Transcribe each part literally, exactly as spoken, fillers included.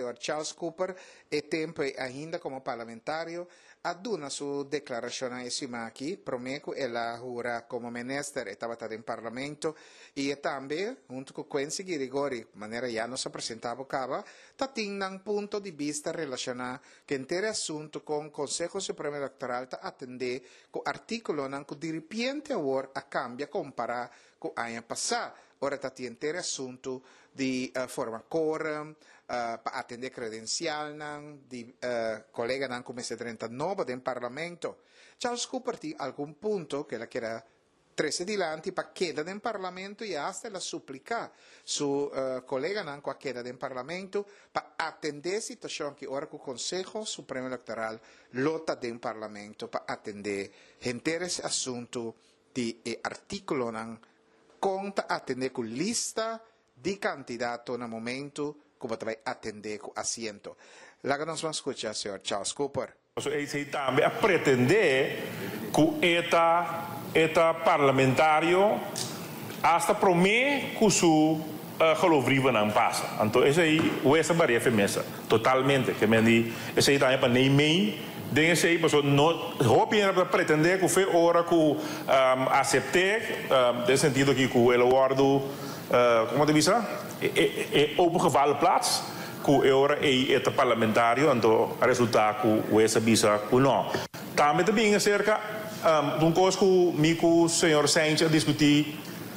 senhor Charles Cooper e tempo ainda como parlamentario aduna su declarazione esimaki promeco ela jura como minister estava em parlamento e também junto com Quincy Girigori maneira já nos apresentava cava tatin nang punto de vista relacionado que intere assunto com Conselho Supremo Eleitoral ta atender com artículo nang com diripiente award a cambia compara com ano passado ora tati intere assunto di uh, forma quorum, uh, para atender credencial nan, di uh, collega nan come trentanove del Parlamento. Charles Cooper ti alcun punto che la chieda trece di lanti pa chieda del Parlamento e hasta la supplica su uh, collega nan qua chieda del Parlamento pa attendere situazione che ora con Conselho Supremo Electoral lotta del Parlamento pa attendere interes assunto di e articolo nan conta atender con lista di candidato nel momento come vai attendere con assento. La che non si ascolta, signor Charles Cooper. E também a pretender que eta eta parlamentario hasta prome que su geloofrieven aan passa. Então esse aí o essa barreira femessa totalmente que me di esse aí também para nem mei dingen sei persoon no hoop je dat pretender que foi hora que um, aceitar um, nesse sentido que o ele guardo uh, como te diz é é open gevallen plaats que é hora é é parlamentário então o resultado que o essa bisa que não também também acerca um, de um coisa que me com o senhor Sanchez discutir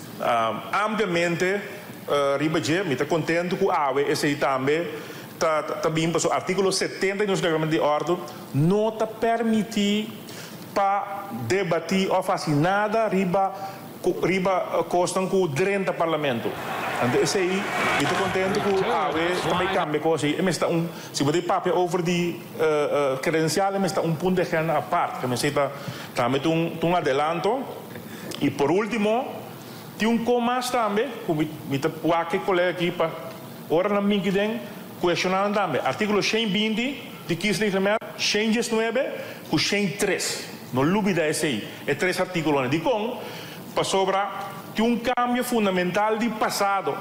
um, amplamente uh, ribaje me está contente que a ave esse também também para o artigo setenta do regramento de ordem não te permite para debater ou fazer nada riba riba costam com o direito do parlamento. Então esse aí eu estou contente que a ave também cambia coisa e me está um se você papel over die uh, uh, credencial me está um ponto de gênero à parte que me está também um um adelanto e por último tem um comas também como me está o aqui colega aqui para ora na minha questionando também. Artículo cento e vinte de quinze cento e nove com cento e três. Não lúbida esse aí. É três artículos. De com, para sobra, que um cambio fundamental de passado.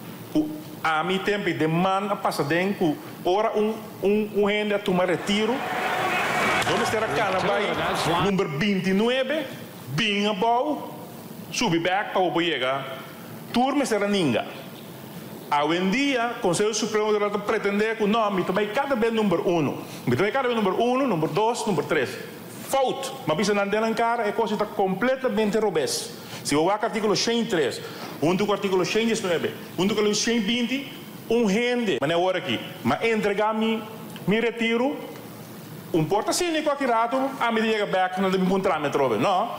A mim tempo demanda passadem que ora um um um renda tomar retiro. Vamos ter a cana vai número vinte e nove, bem a bom, subir back para o chegar. Turma será ninguém. Hoje em dia, o Conselho Supremo de pretender que não, me tomei cada vez número um. Me tomei cada vez número um, número dois, número três. Fout, mas bisa não tem cara, é coisa está completamente robês. Se eu olhar o artigo cento e três, junto com o artigo cento e nove, junto com o cento e vinte, um rende, mas não é hora aqui. Mas entregar-me, me retiro, um porta-cínico aqui rato, a me chega back, não deve encontrar me trove, não.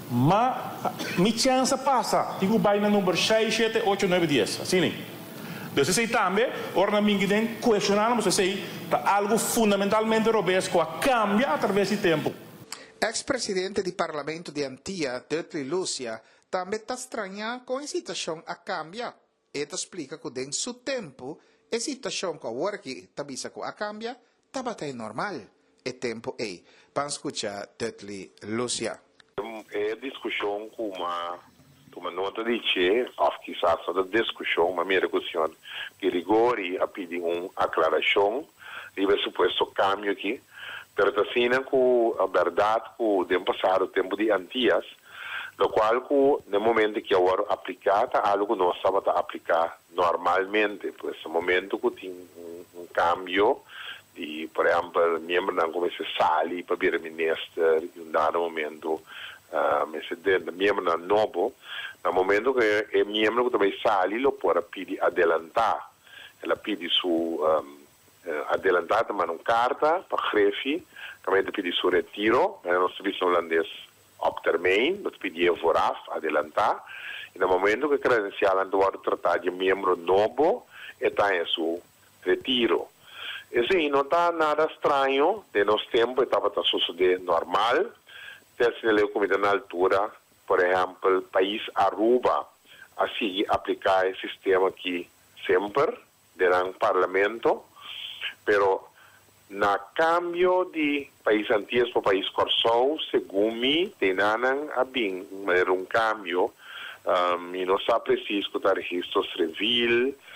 Mas, minha chance passa. Digo, vai na número seis, sete, oito, nove, dez. Assim, então, se também, ora na questionamos se algo fundamentalmente robesco a cambia através do tempo. Ex-presidente do Parlamento de Antia, Dudley Lucia, também está estranha com a situação a cambia. Ele explica que dentro do seu tempo, a situação que agora que está vista a cambia, estava até normal. E tempo é. Para escutar Dudley Lucia. É discussão com uma uma nota de che, of quizás a discussão, uma minha discussão, que rigori a pedir uma aclaração, e vai suposto cambio aqui, pero assim com a verdade que o tempo passado, o tempo de antias, no qual que no momento que agora aplicada algo não estava a aplicar normalmente, por esse momento que tem um, um cambio de, por exemplo, membro não começa a sair para vir ministro, em um dado momento Uh, presidente, membro novo, no momento que o membro que também sai, ele pode pedir adelantar. Ela pede su um, adelantar também uma carta para a grefe, também pede seu retiro, mas no serviço holandês op termijn, dat pedir vooraf, adelantar. E no momento que a credencial anda tratar de membro novo, está em seu retiro. Isso aí não está nada estranho, de nosso tempo estava a suceder normal. Se ele comida na altura, por exemplo, país Aruba, a seguir aplicar o sistema aqui sempre, durante o parlamento, pero na cambio de país antigos para país Corsou, segundo mim, tem a bem, mas um cambio, um, e não está preciso que o registro civil,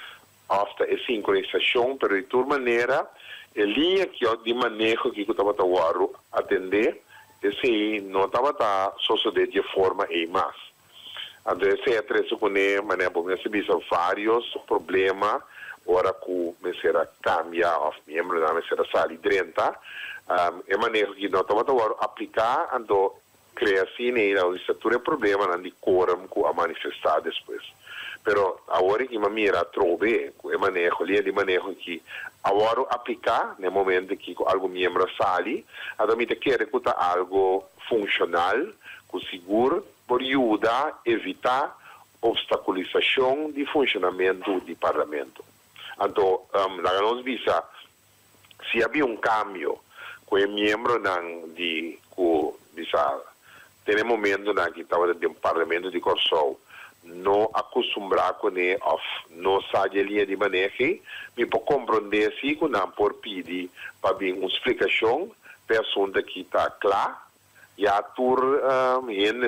hasta a sincronização, pero de toda maneira, a linha que eu de manejo que eu estava a atender, esse não estava a suceder de forma e mais. Então, esse é três com ele, mas eu recebi vários problemas, ora que me será cambia, os membros da me será sair trinta, é manejo que não estava a aplicar, então, cria assim, e a legislatura é problema, não de quórum que a manifestar depois. Pero agora que me mira trove, é manejo, ali é de manejo que agora aplicar, no momento que algum membro sai, a mim te quer que algo funcional, que seguro, por ajudar a evitar obstaculização de funcionamento do parlamento. Então, um, la nós visa, se havia um cambio, com o membro de, que, visa, tem um momento que estava no parlamento de Corsol, não acostumbrar com ele, não sabe a linha de manejo, me pode compreender se não por pedir para vir uma explicação, pessoa que está clara, e a tur um,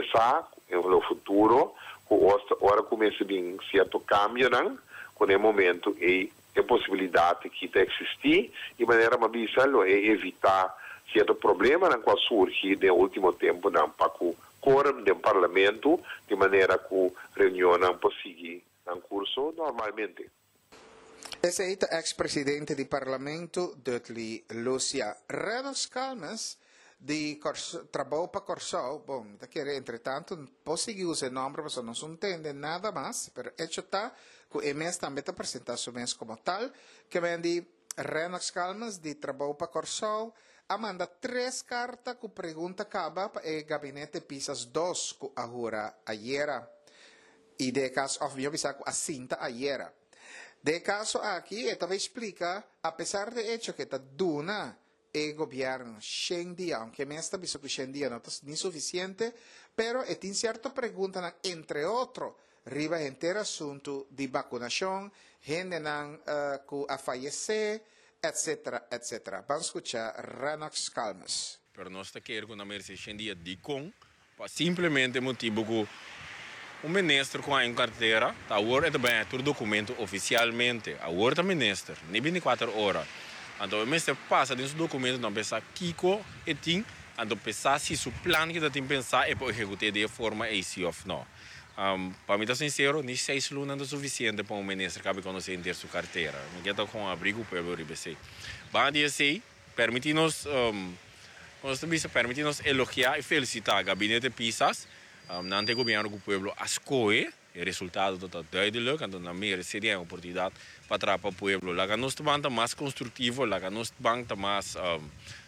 no futuro, que agora começa a vir certo cambio, não? Com o momento e a possibilidade que está existir, de maneira mais é evitar certo problema não qual surge no último tempo, não, para que quórum do parlamento, de maneira que a reunião não possa seguir em curso normalmente. Esse é o ex-presidente do parlamento, Dudley Lucia. Renos Calmas, de trabalho para Corsol, bom, daquele, entretanto, posso usar o nome, mas não se entende nada mais, mas hecho está que o M S também está apresentando o mês como tal, que vem de Renos Calmas, de trabalho para Corsol, a manda três cartas que pergunta acaba para o gabinete Pisas dois que agora ayer. E de caso, eu vi a cinta ayer. De caso aqui, eu também explica, apesar de hecho que está duna o governo Xendia, aunque me está visto que Xendia não está nem suficiente, pero é tem certa pergunta, entre outros, riba inteiro assunto de vacunação, gente não uh, que a falecer, etc, etcétera. Vamos escutar Renox Calmas. Pero nós está querendo que na Mercedes Xendia de com, para simplesmente motivo que o ministro com a carteira, está agora também é tudo documento oficialmente, agora está ministro, nem vinte e quatro horas. Então, o ministro passa desse documento, não pensa Kiko e tem, então pensar se o plano que tem pensar é para executar de forma assim ou não. Um, para mim, estar sincero, nem seis lunas é suficiente para um ministro que conhecer ter sua carteira. Não quero com abrigo para o R B C. Bom dia, sei, permite-nos, um, permite-nos elogiar e felicitar o gabinete Pisas, um, não tem governo que o povo escolhe. O resultado está duidelijk, então na minha seria uma oportunidade para trabalhar para o povo. Lá que nós estamos mais construtivo, lá que nós estamos mais um,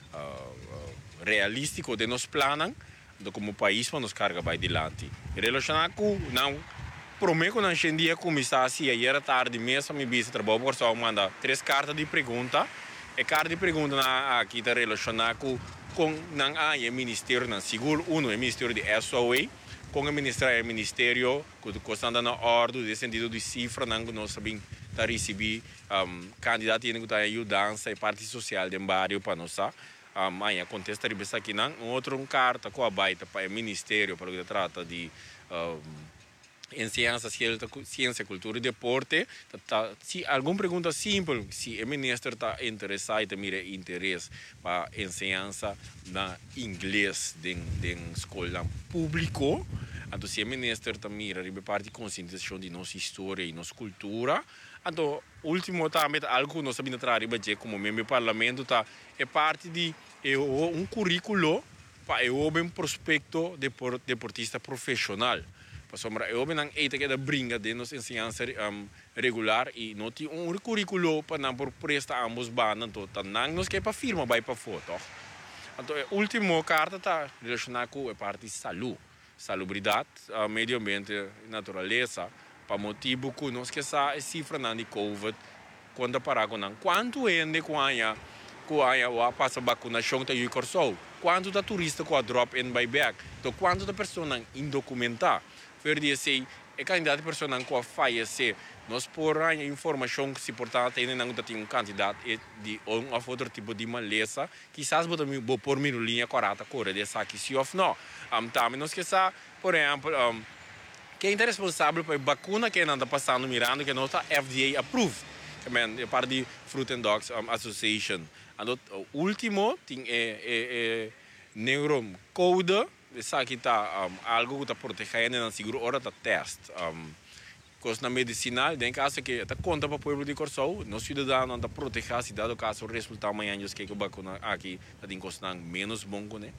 uh, realístico de nos planos, do como país para nos carregar para adiante. Em relação a que não prometo que nós dia começar assim, aí era tarde mesmo, me disse trabalho por só mandar três cartas de pergunta, e carta de pergunta na aqui está relacionada com com não há o ministério não seguro um é o ministério de S O A com o ministério é o ministério que constando na ordem de sentido de cifra não nós sabemos tá receber um, candidato que está ajudando a parte social do bairro para nós um, aí acontece que aqui não outro um carta com a baita para o ministério para o que trata de um, em ciência, ciência, cultura e deporte, tá, se alguma pergunta simples, se o ministro está interessado em ter interesse para ensinança na inglês em escola pública, então se o ministro está mira a parte de conscientização de nossa história e nossa cultura, então último também algo que nós sabemos trazer como membro do parlamento tá é parte de é um currículo para um prospecto de deportista profissional. Sombra eu não é que da brinca de nos ensinança um, regular e não tem um currículo para não por prestar ambos bandas então não nos que para firma vai para foto então a última carta está relacionada com a parte de saúde salubridade uh, meio ambiente e natureza para motivo que nós que essa cifra não de covid quando parar com não quanto é de quanha quanha o passa vacunação tá aí Corsol quanto da turista com a drop in buyback então quanto da pessoa indocumentada Perdi sei é candidato personal que falecer nós por a informação que se portanto ainda não tem um candidato de um outro tipo de maleza quizás vou vou por mim linha correta corre dessa aqui se of não um, também nós que sa por exemplo um, quem é responsável pela vacuna que ainda passando mirando que não está F D A approved men, é parte de Fruit and Dogs um, Association. En het uh, último, tem é, é, é neuro code, essa aqui tá um, algo que tá protegendo na seguro hora tá teste. Um, coisa na medicinal, tem caso que tá conta para o povo de Corsou, nós cidadãos tá proteger a cidade, caso o resultado amanhã just que a vacuna aqui tá tem custo menos bom, né?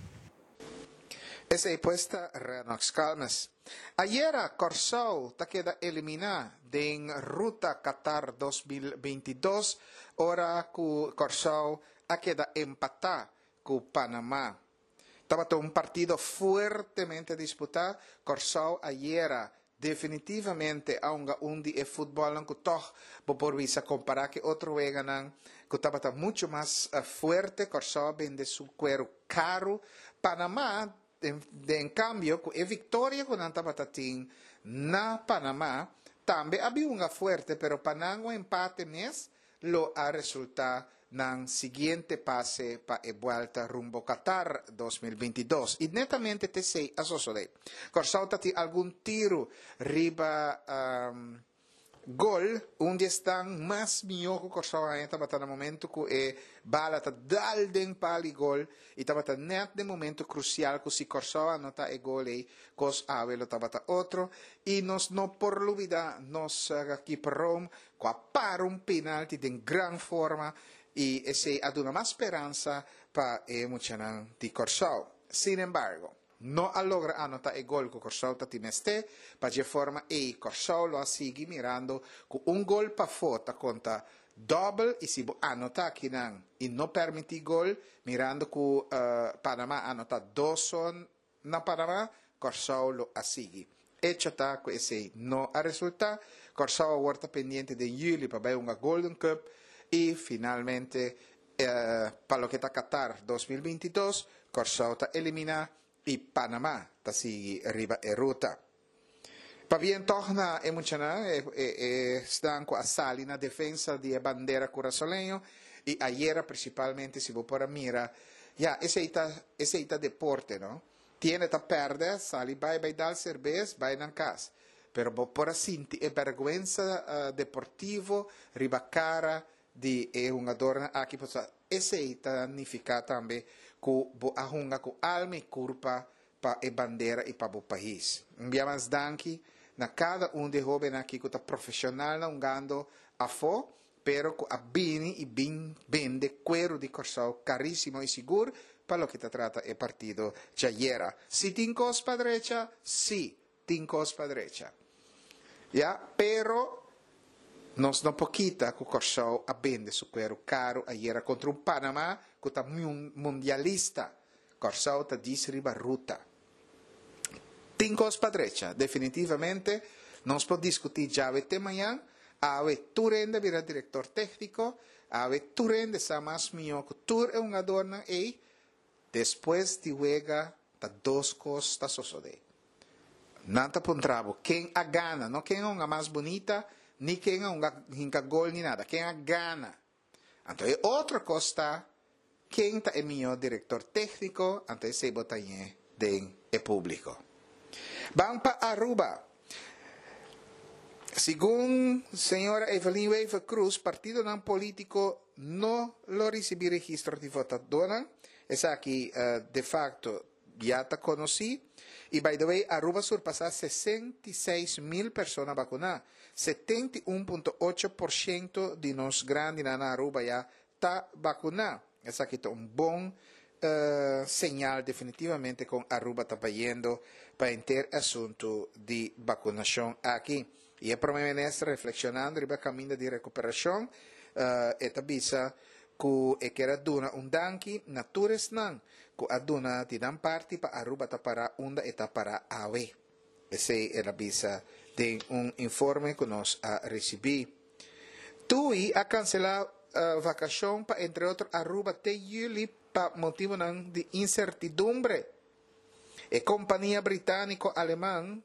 Esa é puesta Renox Calmas. Ayer Corsou ta queda eliminada de Ruta Qatar dos mil veintidós, ora que Corsou ha queda empatada con Panamá. Estaba un partido fuertemente disputado. Corsou ayer definitivamente aunque un di e fútbol que toch por visa comparar que otro veganan que estaba mucho más uh, fuerte. Corsou vende su cuero caro. Panamá De, de, en cambio, a victoria con Antapatatín na Panamá también había una fuerte, pero Panamá empate mes lo ha resultado en siguiente pase para la vuelta rumbo Qatar dos mil veintidós. Y netamente te sei a sosode. Corsou tati algún tiro riba um, gol, onde estão mais melhor que o Corsou ainda estava no momento que a bala está dal den pali gol e estava net no momento crucial que se Corsou anota o gol aí, cos avelo estava outro e nós não por dúvida nós aqui para Rome com a par um penalti de grande forma e esse aduna mais esperança para o Muchanan de Corsou. Sin embargo, no ha logrado anotar el gol que Corsou timeste, para de forma e Corsou lo sigue mirando con un gol para fora conta double e se anota aqui não e não permite gol mirando que uh, Panamá anota dois son na Panamá, Corsou lo sigue. Hecho está que esse não a resulta, Corsou volta pendiente de julho para ver uma Golden Cup e finalmente uh, para lo que está Qatar dos mil veintidós, Corsou está eliminado e Panamá está sigue arriba e ruta. Para bien torna e muchana e, e, e están com a sali na defesa de bandeira curaçolenho e ayer principalmente se vou para mira, ya esse ita esse ita deporte, no? Tiene ta perde, sali vai vai dal cervez, vai nan cas. Pero vou para sinti e vergüenza uh, deportivo riba cara di e una donna aqui possa esse ita significa também que bo ahunga com alma e culpa para a bandeira e para o país. Enviamos danki na cada um de jovens aqui que está profissional não gando a fo, pero que abini e bin vende cuero de Corsou caríssimo e seguro para o que te trata el partido de ayer. Si tin cospa derecha, sí, tin cospa derecha. Ya, pero nos no poquita que Corsou vende su cuero caro ayer contra un Panamá que está mundialista. Corsou está disriba ruta. Tin cospa derecha, definitivamente, nos podemos discutir ya de mañana, a ver tu rende vira director técnico, a ver tu rende sa más mío que tú es una dona y después de juega ta dos cosas sosode. Nanta puntrabo, quien a gana, no quien es una más bonita, ni quien es una hinca gol ni nada, quien a gana. Entonces, otra cosa, quien es mío director técnico, antes se botañe de el público. Van para Aruba. Según señora Evelyn Weaver Cruz, partido non político no lo recibe registro di votadora. Es aquí uh, de facto ya te conocí. Y by the way, Aruba surpasa sesenta y seis mil personas vacunadas. setenta y uno punto ocho por ciento de los grandes en Aruba ya está vacunado. Es aquí un buen Uh, señal definitivamente con Aruba está yendo para el asunto de vacunación aquí. Y el primer ministro reflexionando sobre el camino de recuperación, uh, esta visa que era duna un danki natures nan, que aduna ti dan parte para Aruba está para onda eta para A W. Esa es la visa de un informe que nos ha recibido. Tui ha cancelado uh, vacación para entre otros Aruba te yuli pa motivo de incertidumbre. La compañía británico-alemán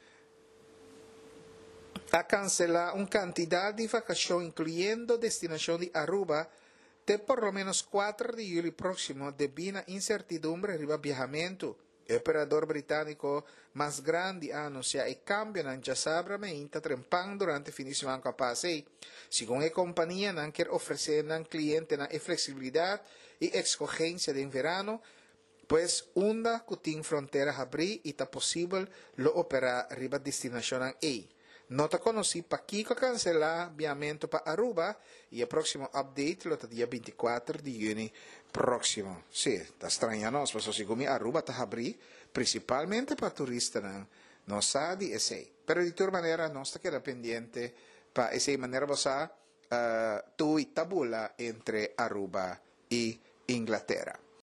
ha cancelado una cantidad de vacaciones, incluyendo destinación de Aruba, de por lo menos cuatro de julio próximo, debido a incertidumbre sobre el viajamiento. El operador británico más grande anuncia el cambio en jasabramento trempang durante fin de semana que pase. Según la compañía, no quiere ofrecer al cliente la flexibilidad y escogencia de verano, pues una cutin frontera abrir y está posible lo operar arriba destinación A. Nota conocí para Kiko cancelar viamiento para Aruba y el próximo update lo día veinticuatro de junio próximo. Sí, está extraño, ¿no? Pues según Aruba está abrir principalmente para turistas, ¿no? No sabe ese. Pero de todas maneras, no está queda pendiente para esa manera vas a uh, tu y tabula entre Aruba y Inglaterra.